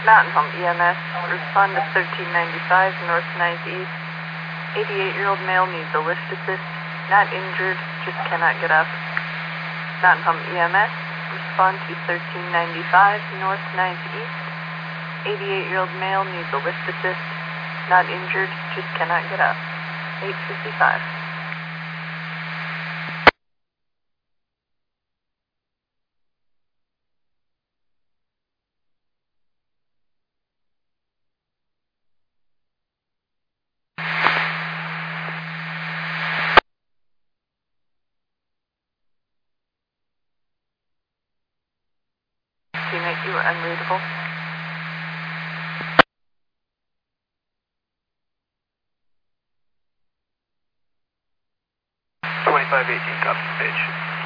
Mountain Home EMS, respond to 1395 North 9th East. 88-year-old male needs a lift assist. Not injured, just cannot get up. Mountain Home EMS, respond to 1395 North 9th East. 88-year-old male needs a lift assist. Not injured, just cannot get up. 855. Teammate, you were unreadable. $2518, copy, page.